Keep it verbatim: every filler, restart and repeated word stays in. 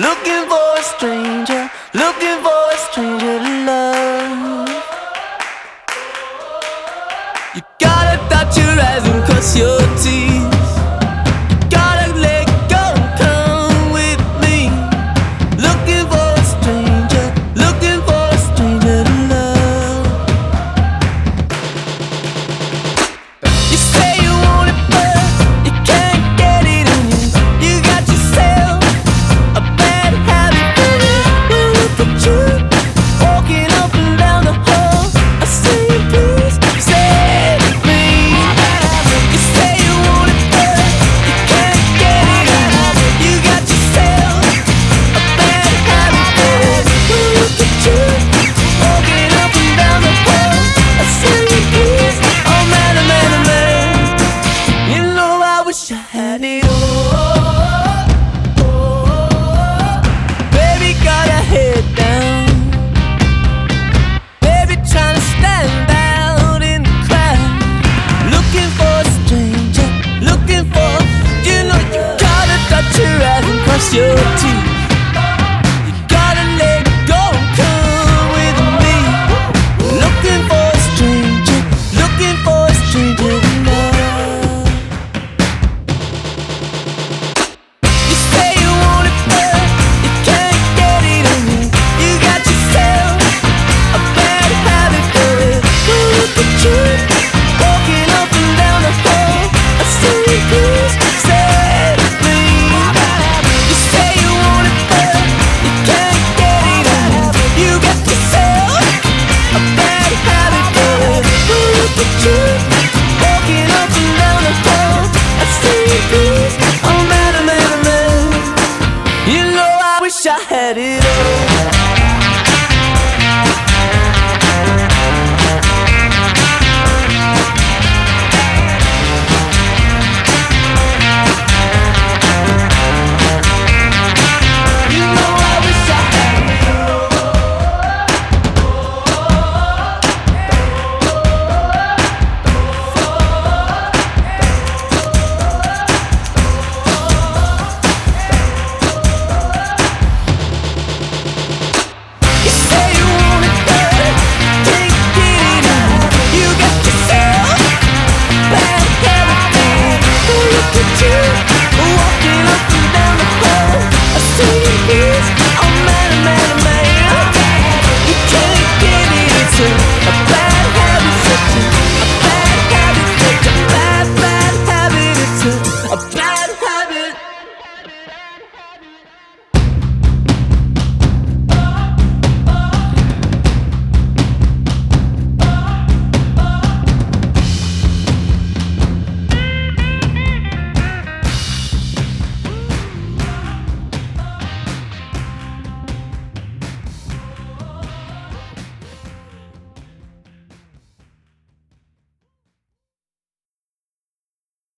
Looking for a stranger, looking for a stranger to love. You gotta dot your eyes and cross your teeth. You gotta let go and come with me. Looking for a stranger, looking for a stranger to love. You say you want it but you can't get it in you. You got yourself a bad habit for it. Well, look at you, walking up and down the hall. I say please set me. You say you want it but you can't get it in you. You got yourself a bad habit for it. Well, look at you, walking up and down the hall. I say please, oh man, oh man, oh man. You know I wish I had it all. Baby got her head down, baby trying to stand out in the crowd. Looking for a stranger, looking for, you know you gotta dot your eyes and cross your teeth. You gotta let go and come with me. Looking for a stranger, looking for a stranger to love. You say you want it but you can't get it in you. You got yourself a bad habit for it. Well, look at you, walking up and down the hall. I say please set me. You say you want it but you can't get it in you. You got yourself a bad habit for it. Well, look at you, walking up and down the hall. I say please, oh man, oh man, oh man. You know I wish I had it all.